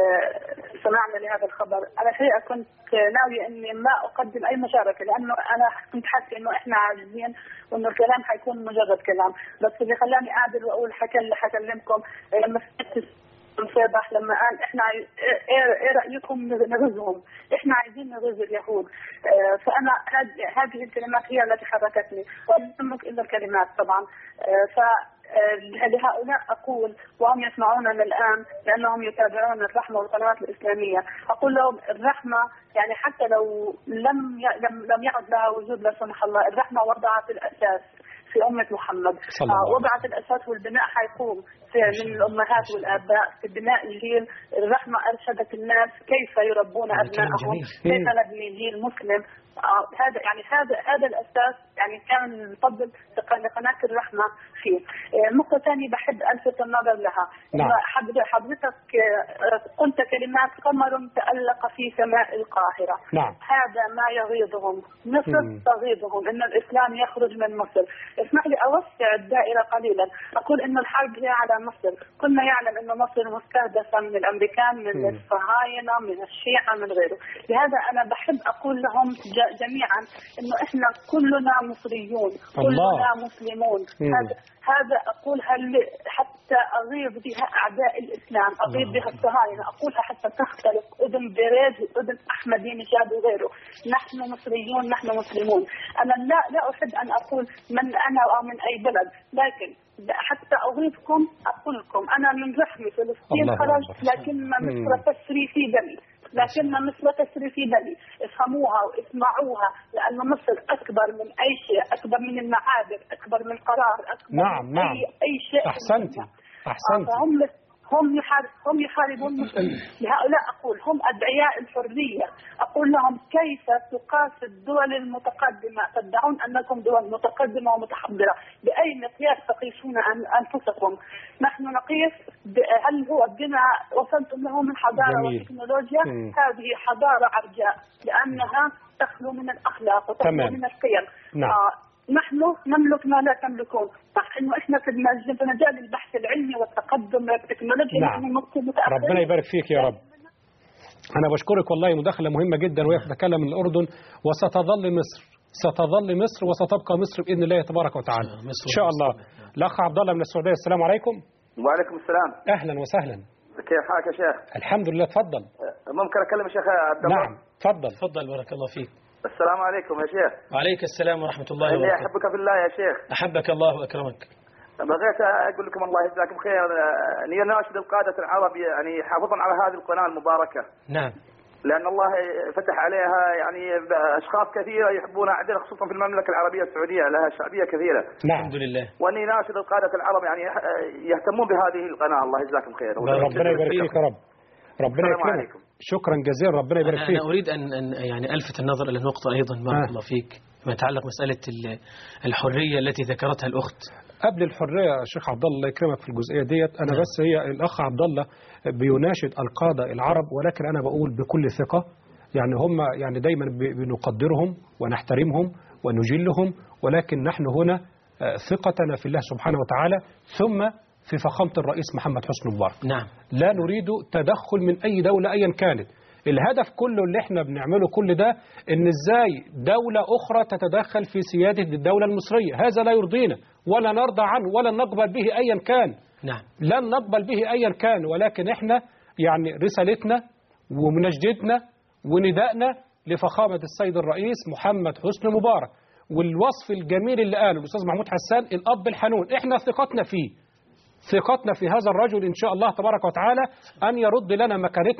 سمعنا لهذا الخبر، أنا الحقيقة كنت ناوية إني ما أقدم أي مشاركة، لأنه أنا كنت حاسة إنه إحنا عاجزين وإنه الكلام حيكون مجرد كلام، بس اللي خلاني أعدل وأقول حكل حكلمكم لما صباح لما قال احنا عاي... ايه ايه رايكم نغزهم؟ احنا عايزين نغز اليهود. اه فانا هذه الكلمات هي التي حركتني، ولا تملك الا الكلمات طبعا. اه ف لهؤلاء أقول وهم يسمعوننا الآن لأنهم يتابعون الرحمة والقنوات الإسلامية، أقول لهم الرحمة يعني حتى لو لم لم لم يعد لها وجود لا سمح الله، الرحمة وضعت الأساس في أمة محمد، وضعت الأساس والبناء حيقوم من الأمهات والآباء في بناء الجيل. الرحمة أرشدت الناس كيف يربون أبنائهم، كيف نبني جيل مسلم. آه هذا يعني هذا هذا الاساس يعني كان الفضل لقناه الرحمه فيه. آه نقطه ثانيه بحب الفت النظر لها. نعم. حضرتك آه قلت كلمات قمر تألق في سماء القاهره. نعم. هذا ما يغيظهم، مصر تغيظهم ان الاسلام يخرج من مصر. اسمح لي اوسع الدائره قليلا، اقول ان الحرب هي على مصر، كنا يعلم ان مصر مستهدفه من الامريكان، من مم. الصهاينه، من الشيعه، من غيره. لهذا انا بحب اقول لهم جميعا انه احنا كلنا مصريون، كلنا مسلمون. هذا هذا اقولها حتى اغيظ بها اعداء الاسلام، اغيظ بها الصهاينه، اقولها حتى تختلف اذن بريد واذن احمدي نژاد وغيره. نحن مصريون، نحن مسلمون. انا لا لا احب ان اقول من انا او من اي بلد، لكن حتى اغيظكم اقول لكم انا من رحم فلسطين خرجت، لكن مصر تسري في دمي، لكن مصر تسري في دمي. افهموها واسمعوها، لأن مصر أكبر من أي شيء، أكبر من المعابر، أكبر من قرار، أكبر نعم من نعم. أي, أي شيء. أحسنتي أحسنتي. هم هم يحارب هم يحاربون المسلمين. لهؤلاء أقول هم أدعياء الحرية، أقول لهم كيف تقاس الدول المتقدمة، تدعون أنكم دول متقدمة ومتحضرة، بأي مقياس تقيسون أنفسكم؟ نحن نقيس هل هو بما وصلتم له من حضارة جميل. وتكنولوجيا. م. هذه حضارة عرجاء لأنها تخلو من الأخلاق وتخلو تمام. من القيم. نعم. آه نحن نملك ما لا تملكون، صح انه احنا في مجال البحث العلمي والتقدم والتكنولوجيا. نعم. نحن متأخرين. ربنا يبارك فيك يا رب. أنا بشكرك والله، مداخلة مهمة جدا، وهي تتكلم من الأردن. وستظل مصر ستظل مصر وستبقى مصر بإذن الله تبارك وتعالى إن شاء الله. الأخ عبد الله من السعودية، السلام عليكم. وعليكم السلام. أهلا وسهلا. كيف حالك يا شيخ؟ الحمد لله، تفضل. ممكن أكلم الشيخ عبد الله؟ نعم تفضل. تفضل بارك الله فيك. السلام عليكم يا شيخ. وعليك السلام ورحمة الله إني وبركاته. أحبك في الله يا شيخ. أحبك الله وأكرمك. بغيت أقول لكم الله يجزاكم خير، أني ناشد القادة العرب يعني حافظا على هذه القناة المباركة. نعم. لأن الله فتح عليها يعني أشخاص كثيرة يحبون عندنا، خصوصا في المملكة العربية السعودية لها شعبية كثيرة. نعم. الحمد لله. وأني ناشد القادة العرب يعني يهتمون بهذه القناة. الله يجزاكم خير. ربنا يبارك فيك يا رب. ربنا يكرمك. شكرا جزيلا، ربنا يبارك فيك. أنا أريد أن يعني ألفت النظر إلى نقطة أيضا بارك الله فيك، ما يتعلق مسألة الحرية التي ذكرتها الأخت. قبل الحرية يا شيخ عبد الله، الله يكرمك في الجزئية ديت، أنا نعم. بس هي الأخ عبد الله بيناشد القادة العرب، ولكن أنا بقول بكل ثقة، يعني هم يعني دايما بنقدرهم ونحترمهم ونجلهم، ولكن نحن هنا ثقتنا في الله سبحانه وتعالى، ثم في فخامة الرئيس محمد حسني مبارك. نعم. لا نريد تدخل من أي دولة أيا كانت. الهدف كله اللي احنا بنعمله كل ده ان ازاي دولة اخرى تتدخل في سيادة الدولة المصرية، هذا لا يرضينا ولا نرضى عنه ولا نقبل به ايا كان. نعم. لن نقبل به ايا كان، ولكن احنا يعني رسالتنا ومناشدتنا وندائنا لفخامة السيد الرئيس محمد حسني مبارك، والوصف الجميل اللي قاله الاستاذ محمود حسان، الاب الحنون، احنا ثقتنا فيه، ثقتنا في هذا الرجل إن شاء الله تبارك وتعالى أن يرد لنا مكانتنا،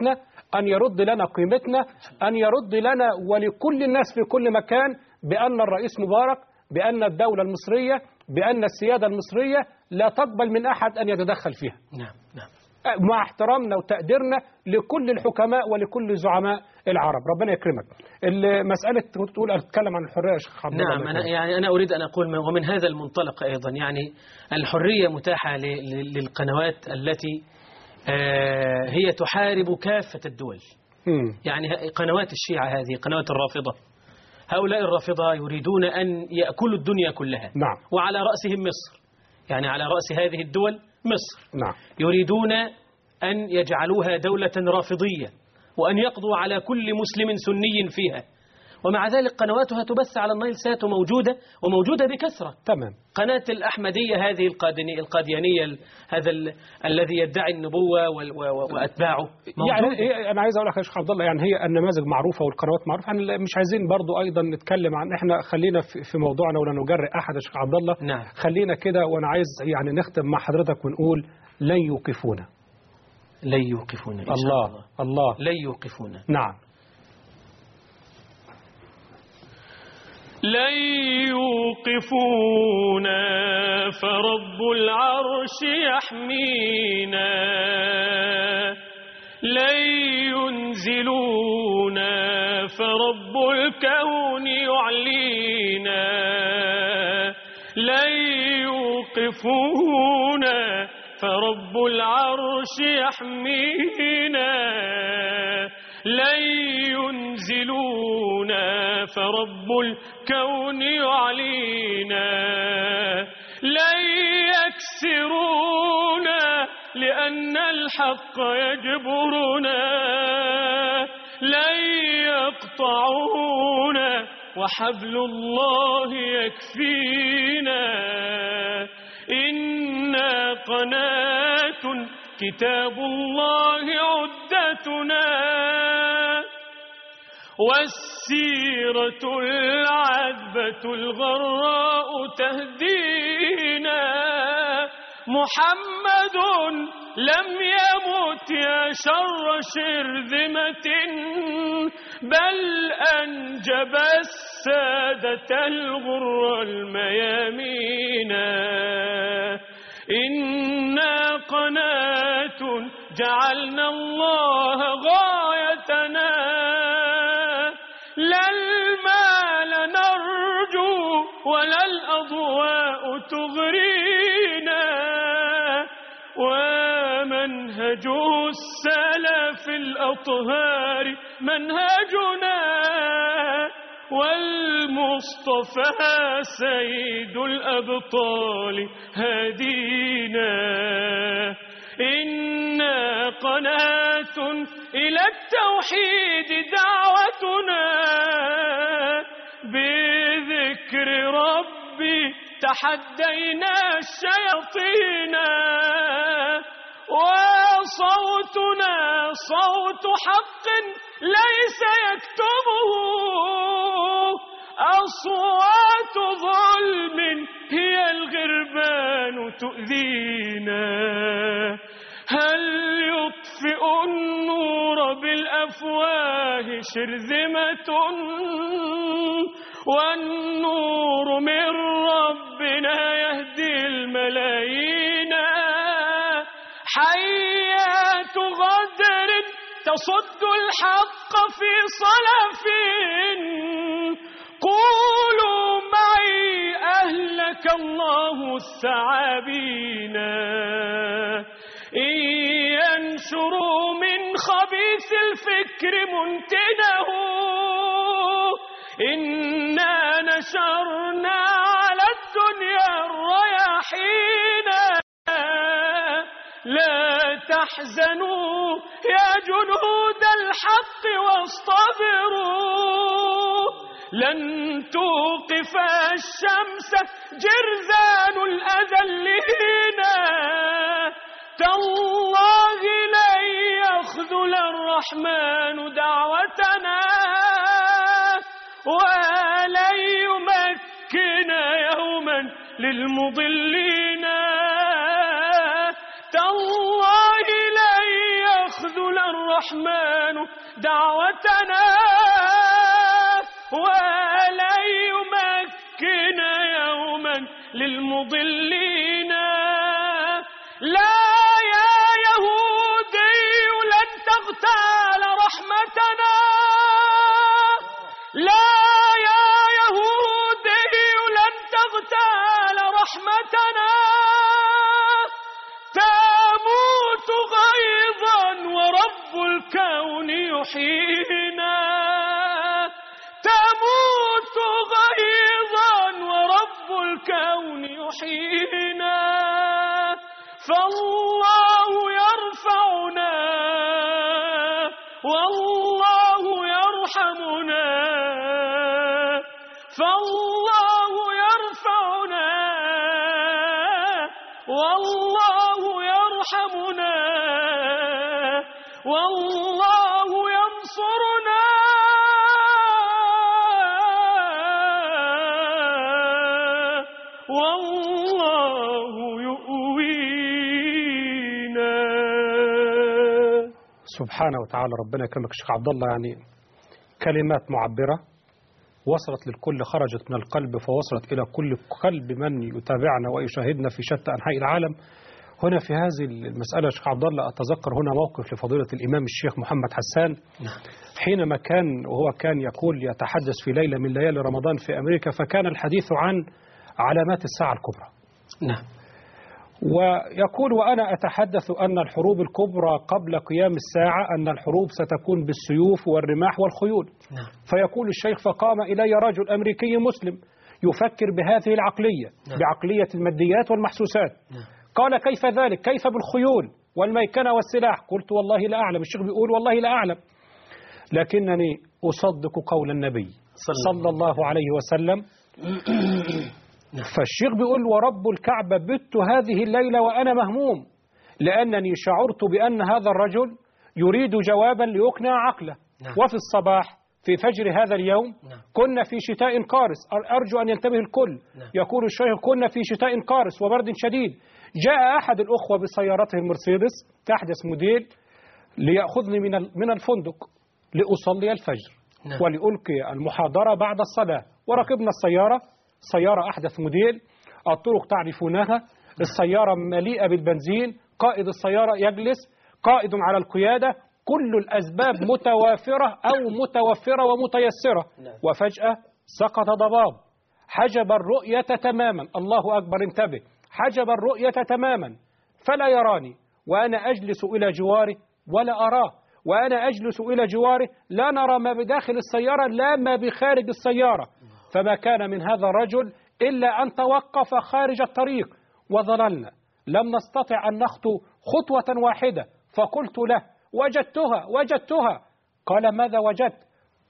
أن يرد لنا قيمتنا، أن يرد لنا ولكل الناس في كل مكان بأن الرئيس مبارك، بأن الدولة المصرية، بأن السيادة المصرية لا تقبل من أحد أن يتدخل فيها. نعم نعم. مع احترامنا وتقديرنا لكل الحكماء ولكل زعماء العرب. ربنا يكرمك. مسألة تقول أتكلم عن الحرية يا شيخ عبد الله. نعم، أنا يعني أنا أريد أن أقول ومن هذا المنطلق أيضا يعني الحرية متاحة للقنوات التي هي تحارب كافة الدول. م. يعني قنوات الشيعة هذه قنوات الرافضة، هؤلاء الرافضة يريدون أن يأكلوا الدنيا كلها. نعم. وعلى رأسهم مصر، يعني على رأس هذه الدول مصر. نعم. يريدون أن يجعلوها دولة رافضية وأن يقضوا على كل مسلم سني فيها، ومع ذلك قنواتها تبث على النايل سات وموجودة وموجودة بكثرة. تمام. قناة الأحمدية هذه القاديانية، هذا الذي يدعي النبوة وأتباعه موجودة. يعني أنا عايز أقول لك يا شيخ عبد الله، يعني هي النماذج معروفة والقنوات معروفة، يعني مش عايزين برضو أيضا نتكلم عن إحنا خلينا في موضوعنا ولا نجرئ أحد يا شيخ عبد الله. نعم. خلينا كده، وأنا عايز يعني نختم مع حضرتك ونقول لن يوقفونا. لن يوقفونا. الله الله, الله. لن يوقفونا. نعم. لن يوقفونا فرب العرش يحمينا، لن ينزلونا فرب الكون يعلينا، لن يوقفونا فرب العرش يحمينا، لن ينزلونا فرب الكون يعلينا، لن يكسرونا لأن الحق يجبرنا، لن يقطعونا وحبل الله يكفينا، إنا قناة كتاب الله عدتنا، والسيرة العذبة الغراء تهدينا، محمد لم يمت يا شر شرذمة، بل أنجب السادة الغر الميامين، إنا قناة جعلنا الله غايتنا، لا المال نرجو ولا الأضواء تغرينا، ومنهج السلف الأطهار منهجنا، والمصطفى سيد الأبطال هدينا، إنا قناة إلى التوحيد دعوتنا، بذكر ربي تحدينا الشياطين، وصوتنا صوت حق ليس يكتمه أصوات ظلم، هي الغربان تؤذينا، هل يطفئ النور بالأفواه شرذمة، والنور من ربنا يهدي الملايين، حيات غدر تصد الحق في صلف، قولوا معي أهلك الله الثعابين، إن ينشروا من خبيث الفكر منتنه، إنا نشرنا على الدنيا الرياحين، لا تحزنوا يا جنود الحق واصطبروا، لن توقف الشمس جرذان الأذلين، تالله لن يخذل الرحمن دعوتنا، ولن يمكن يوما للمضلين، تالله لن يخذل الرحمن الرحمن دعوتنا ولن يمكن يوما للمضلين. لا يا يهودي لن تغتال رحمتنا، لا يا يهودي لن تغتال رحمتنا. تموت غيظا ورب الكون يحيينا، تموت غيظا ورب الكون يحيينا. فالله يرفعنا والله يرحمنا، فالله يرفعنا والله يرحمنا، والله ينصرنا، والله يؤوينا. سبحانه وتعالى. ربنا يكرمك شيخ عبد الله، يعني كلمات معبرة وصلت للكل، خرجت من القلب فوصلت إلى كل قلب من يتابعنا ويشاهدنا في شتى أنحاء العالم. هنا في هذه المسألة يا شيخ عبد الله أتذكر هنا موقف لفضيلة الإمام الشيخ محمد حسان حينما كان وهو كان يقول يتحدث في ليلة من ليالي رمضان في أمريكا، فكان الحديث عن علامات الساعة الكبرى. نعم. ويقول وأنا أتحدث أن الحروب الكبرى قبل قيام الساعة أن الحروب ستكون بالسيوف والرماح والخيول. نعم. فيقول الشيخ فقام إلي رجل أمريكي مسلم يفكر بهذه العقلية. نعم. بعقلية الماديات والمحسوسات. نعم. قال كيف ذلك؟ كيف بالخيول والميكنة والسلاح؟ قلت والله لا أعلم. الشيخ بيقول والله لا أعلم، لكنني أصدق قول النبي صلى الله عليه وسلم. فالشيخ بيقول ورب الكعبة بت هذه الليلة وأنا مهموم، لأنني شعرت بأن هذا الرجل يريد جوابا ليقنع عقله. نعم. وفي الصباح في فجر هذا اليوم نعم. كنا في شتاء قارس، أرجو أن ينتبه الكل. نعم. يقول الشيخ كنا في شتاء قارس وبرد شديد، جاء أحد الأخوة بسيارته المرسيدس تحدث موديل ليأخذني من من الفندق لأصلي الفجر. نعم. ولألقي المحاضرة بعد الصلاة، وركبنا السيارة، سيارة أحدث موديل، الطرق تعرفونها، السيارة مليئة بالبنزين، قائد السيارة يجلس، قائد على القيادة، كل الأسباب متوافرة أو متوفرة ومتيسرة. وفجأة سقط ضباب حجب الرؤية تماما. الله أكبر، انتبه، حجب الرؤية تماما، فلا يراني، وأنا أجلس إلى جواره ولا أراه، وأنا أجلس إلى جواره لا نرى ما بداخل السيارة لا ما بخارج السيارة. فما كان من هذا الرجل إلا أن توقف خارج الطريق، وظللنا لم نستطع أن نخطو خطوة واحدة. فقلت له وجدتها وجدتها. قال ماذا وجدت؟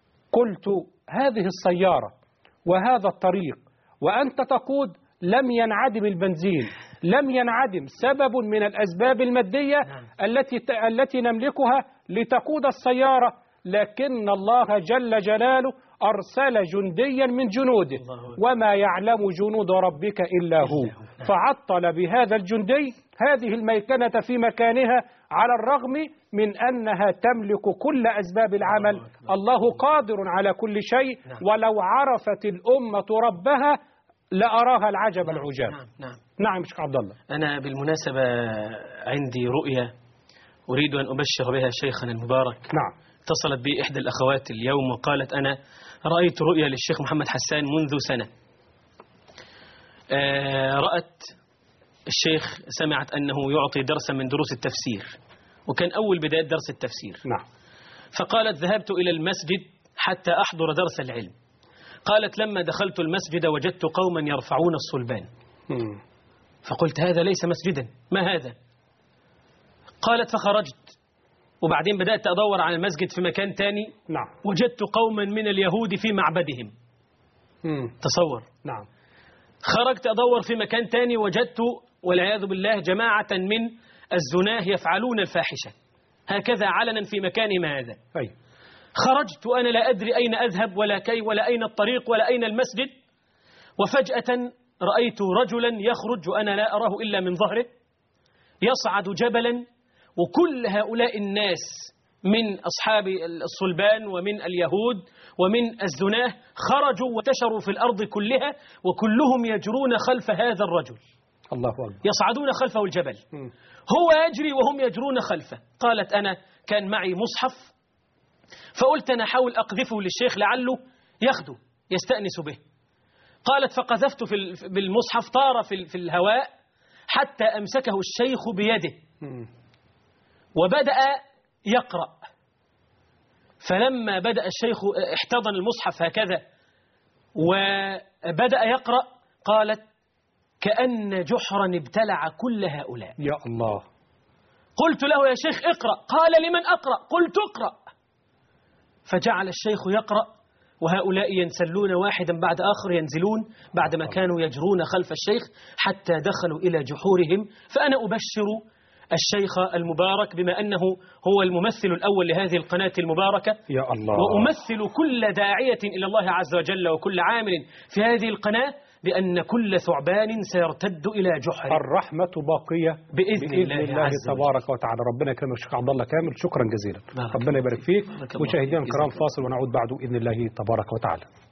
قلت هذه السيارة وهذا الطريق وأنت تقود لم ينعدم البنزين، لم ينعدم سبب من الأسباب المادية التي التي نملكها لتقود السيارة، لكن الله جل جلاله أرسل جنديا من جنوده، وما يعلم جنود ربك إلا هو. فعطل بهذا الجندي هذه الميكنة في مكانها، على الرغم من أنها تملك كل أسباب العمل. الله قادر على كل شيء، ولو عرفت الأمة ربها لأراها العجب العجاب. نعم نعم نعم شيخ عبد الله. أنا بالمناسبة عندي رؤية أريد أن أبشر بها شيخنا المبارك. نعم. اتصلت بي إحدى الأخوات اليوم وقالت أنا رأيت رؤيا للشيخ محمد حسان منذ سنة. آه رأت الشيخ، سمعت أنه يعطي درسا من دروس التفسير، وكان أول بداية درس التفسير. نعم. فقالت ذهبت إلى المسجد حتى أحضر درس العلم. قالت لما دخلت المسجد وجدت قوما يرفعون الصلبان. مم. فقلت هذا ليس مسجدا، ما هذا؟ قالت فخرجت، وبعدين بدأت أدور على المسجد في مكان تاني. نعم. وجدت قوما من اليهود في معبدهم. مم. تصور. نعم. خرجت أدور في مكان تاني، وجدت والعياذ بالله جماعة من الزناه يفعلون الفاحشة هكذا علنا في مكانهم هذا. أي. خرجت وأنا لا أدري أين أذهب ولا كي ولا أين الطريق ولا أين المسجد، وفجأة رأيت رجلا يخرج وأنا لا أراه إلا من ظهره، يصعد جبلا، وكل هؤلاء الناس من أصحاب الصلبان ومن اليهود ومن الزناه خرجوا وانتشروا في الأرض كلها، وكلهم يجرون خلف هذا الرجل، الله أكبر، يصعدون خلفه الجبل. م. هو يجري وهم يجرون خلفه. قالت أنا كان معي مصحف، فقلت أنا أحاول أقذفه للشيخ لعله ياخده يستأنس به. قالت فقذفت في بالمصحف، طار في في الهواء حتى أمسكه الشيخ بيده م. وبدأ يقرأ. فلما بدأ الشيخ احتضن المصحف هكذا وبدأ يقرأ، قالت كأن جحرا ابتلع كل هؤلاء. يا الله. قلت له يا شيخ اقرأ، قال لمن أقرأ؟ قلت اقرأ. فجعل الشيخ يقرأ وهؤلاء ينسلون واحدا بعد آخر، ينزلون بعدما كانوا يجرون خلف الشيخ حتى دخلوا إلى جحورهم. فأنا أبشر الشيخ المبارك بما أنه هو الممثل الأول لهذه القناة المباركة، يا الله، وأمثل كل داعية إلى الله عز وجل وكل عامل في هذه القناة بأن كل ثعبان سيرتد إلى جحر. الرحمة باقية بإذن, بإذن الله, الله عز تبارك وتعالى. ربنا يكرمك الشيخ عبد الله كامل، شكرا جزيلا. ربنا يبارك فيك. مشاهدينا الكرام، فاصل ونعود بعد بإذن الله تبارك وتعالى.